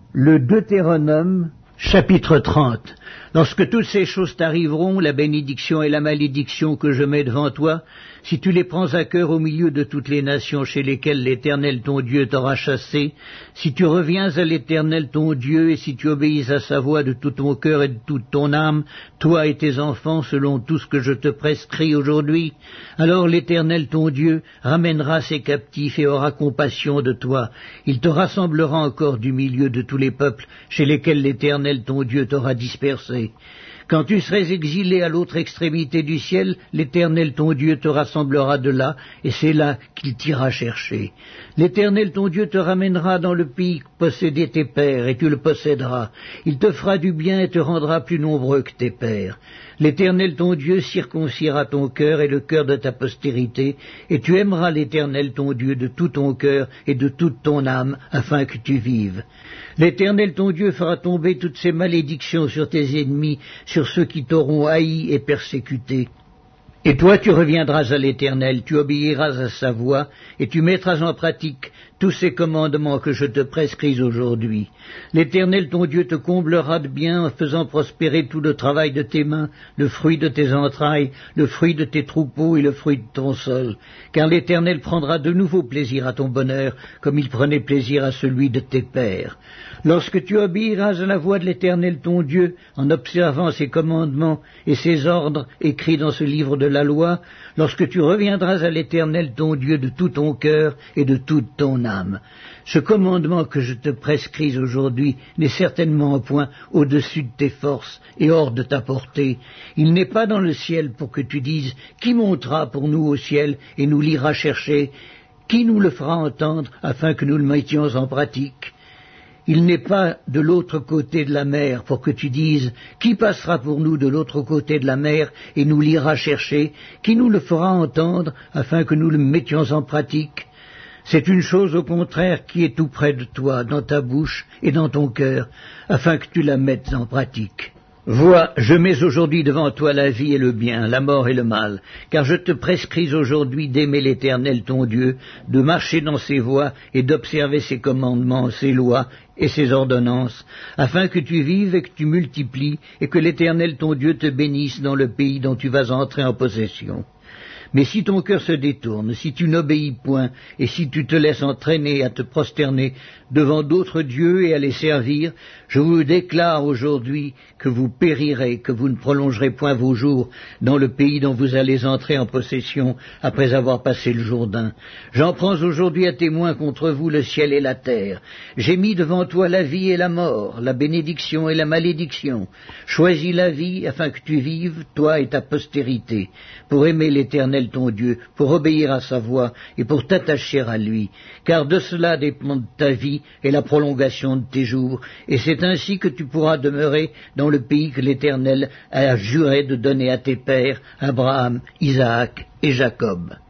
Le Deutéronome, chapitre 30. Lorsque toutes ces choses t'arriveront, la bénédiction et la malédiction que je mets devant toi, si tu les prends à cœur au milieu de toutes les nations chez lesquelles l'Éternel ton Dieu t'aura chassé, si tu reviens à l'Éternel ton Dieu et si tu obéis à sa voix de tout ton cœur et de toute ton âme, toi et tes enfants, selon tout ce que je te prescris aujourd'hui, alors l'Éternel ton Dieu ramènera ses captifs et aura compassion de toi. Il te rassemblera encore du milieu de tous les peuples chez lesquels l'Éternel ton Dieu t'aura dispersé. Quand tu serais exilé à l'autre extrémité du ciel, l'Éternel ton Dieu te rassemblera de là, et c'est là qu'il t'ira chercher. L'Éternel ton Dieu te ramènera dans le pays que possédaient tes pères, et tu le posséderas. Il te fera du bien et te rendra plus nombreux que tes pères. L'Éternel ton Dieu circoncira ton cœur et le cœur de ta postérité, et tu aimeras l'Éternel ton Dieu de tout ton cœur et de toute ton âme, afin que tu vives. L'Éternel ton Dieu fera tomber toutes ces malédictions sur tes ennemis, sur ceux qui t'auront haï et persécuté. Et toi tu reviendras à l'Éternel, tu obéiras à sa voix, et tu mettras en pratique tous ces commandements que je te prescris aujourd'hui. L'Éternel ton Dieu te comblera de bien en faisant prospérer tout le travail de tes mains, le fruit de tes entrailles, le fruit de tes troupeaux et le fruit de ton sol. Car l'Éternel prendra de nouveau plaisir à ton bonheur, comme il prenait plaisir à celui de tes pères. Lorsque tu obéiras à la voix de l'Éternel ton Dieu, en observant ses commandements et ses ordres écrits dans ce livre de la loi, lorsque tu reviendras à l'Éternel ton Dieu de tout ton cœur et de toute ton âme. Ce commandement que je te prescris aujourd'hui n'est certainement point au-dessus de tes forces et hors de ta portée. Il n'est pas dans le ciel pour que tu dises « Qui montera pour nous au ciel et nous l'ira chercher ? Qui nous le fera entendre afin que nous le mettions en pratique ?» Il n'est pas de l'autre côté de la mer pour que tu dises « Qui passera pour nous de l'autre côté de la mer et nous l'ira chercher ? Qui nous le fera entendre afin que nous le mettions en pratique ?» C'est une chose au contraire qui est tout près de toi, dans ta bouche et dans ton cœur, afin que tu la mettes en pratique. Vois, je mets aujourd'hui devant toi la vie et le bien, la mort et le mal, car je te prescris aujourd'hui d'aimer l'Éternel ton Dieu, de marcher dans ses voies et d'observer ses commandements, ses lois et ses ordonnances, afin que tu vives et que tu multiplies, et que l'Éternel ton Dieu te bénisse dans le pays dont tu vas entrer en possession. Mais si ton cœur se détourne, si tu n'obéis point, et si tu te laisses entraîner à te prosterner devant d'autres dieux et à les servir, je vous déclare aujourd'hui que vous périrez, que vous ne prolongerez point vos jours dans le pays dont vous allez entrer en possession après avoir passé le Jourdain. J'en prends aujourd'hui à témoin contre vous le ciel et la terre. J'ai mis devant toi la vie et la mort, la bénédiction et la malédiction. Choisis la vie afin que tu vives, toi et ta postérité, pour aimer l'Éternel ton Dieu, pour obéir à sa voix et pour t'attacher à lui, car de cela dépend ta vie et la prolongation de tes jours, et c'est ainsi que tu pourras demeurer dans le pays que l'Éternel a juré de donner à tes pères, Abraham, Isaac et Jacob.